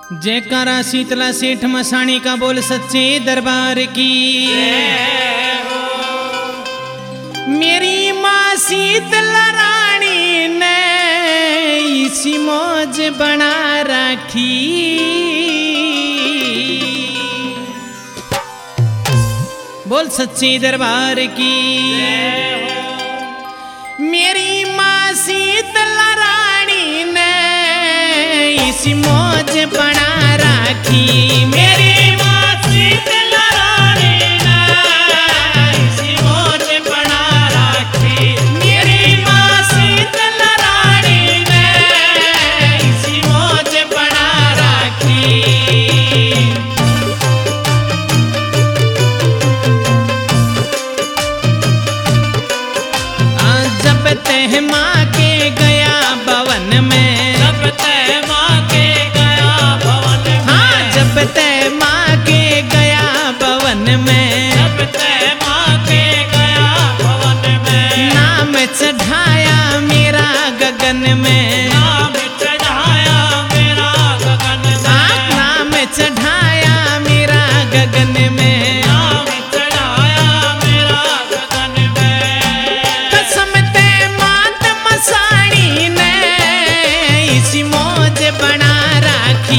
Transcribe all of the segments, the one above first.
जयकारा शीतला सेठ मसाणी का बोल सच्चे दरबार की। मेरी माँ शीतला रानी ने इसी मौज बना रखी। बोल सच्चे दरबार की। मेरी माँ शीतला रानी ने इसी मौज बना रखी। मेरी माँ शीतला रानी ने इसी मौज बना रखी। मेरी माँ शीतला रानी ने इसी मौज बना रखी। जब तह माँ के गया भवन में, जब तह माँ के गया भवन में, हाँ जब तह माँ के गया भवन में, जब तह माँ के गया भवन में, नाम चढ़ाया मेरा गगन में, नाम चढ़ाया मेरा गगन में, नाम चढ़ाया मेरा गगन में, नाम चढ़ाया मेरा गगन में। कसम साड़ी ने इसी मौज बना रखी।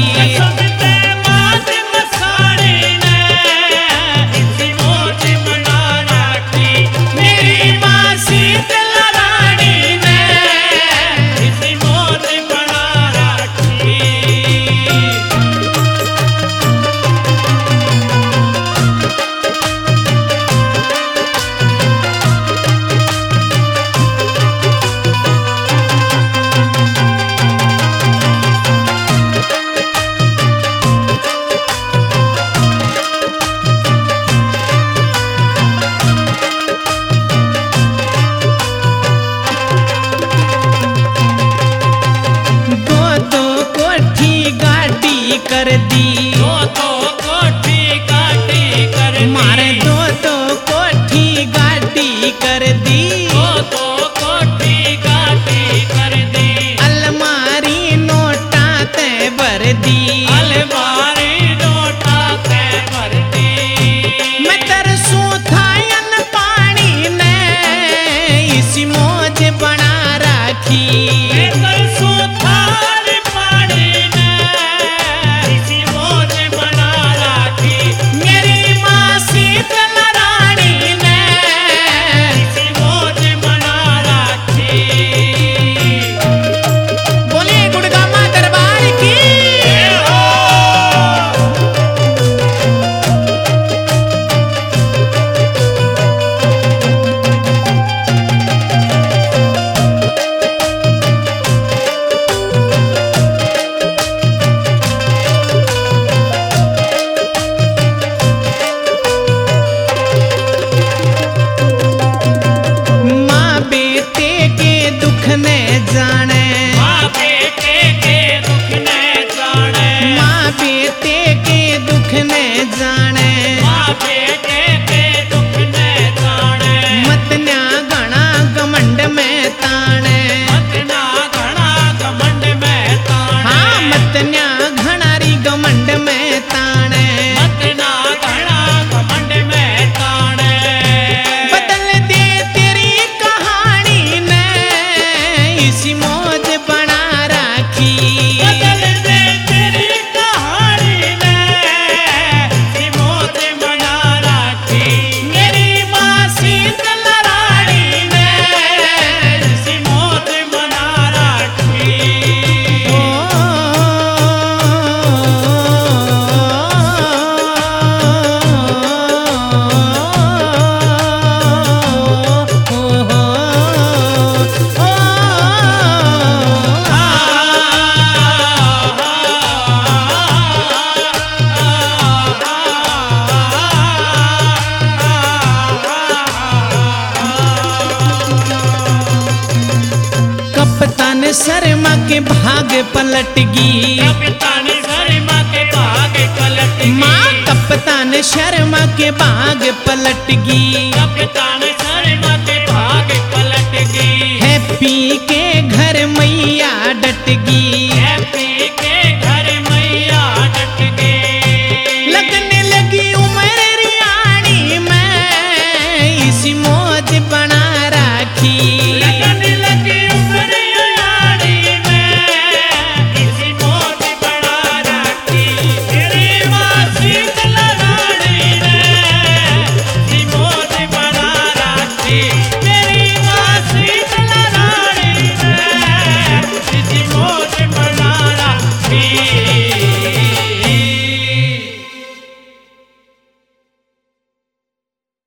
साड़ी ने इसी मौज बना रखी। मेरी माँ शीतला रानी ने इसी मौज बना रखी। कर दी दो कोठी गाड़ी कर दी, मारे दो कोठी गाड़ी कर दी, दो कोठी गाड़ी कर दी। अलमारी नोटा ते भर दी, अलमारी नोटा ते भर दी। मैं तरसूं थायन पानी ने इसी मौज बना रखी। मैं तरसूं थान पानी ने इसी मौज बना रखी। मेरी माँ शीतला रानी ने इसी मौज बना रखी। बोलिए गुड़गामा दरबार की। जाने माँ बेटे के दुख ने जाने, माँ बेटे के दुख ने जाने, माँ बेटे के दुख ने जाने। मत न्या घना घमंड में ताने, मत न्या घना घमंड में ताने, हाँ मत न्या घना री घमंड में ताने, मत न्या घना घमंड में ताने। बदल दे तेरी कहानी ने इसी मौज बना रखी। बदल दे तेरी कहानी ने इसी मौज बना रखी। मेरी माँ शीतला रानी ने इसी मौज बना रखी। कप्तान शर्मा के भाग पलट गई, कप्तान शर्मा के भाग पलट गई। माँ कप्तान शर्मा के भाग पलट गई, कप्तान शर्मा के भाग पलट गई। हैप्पी के घर मैया डट गई, हैप्पी के घर मैया जी मोर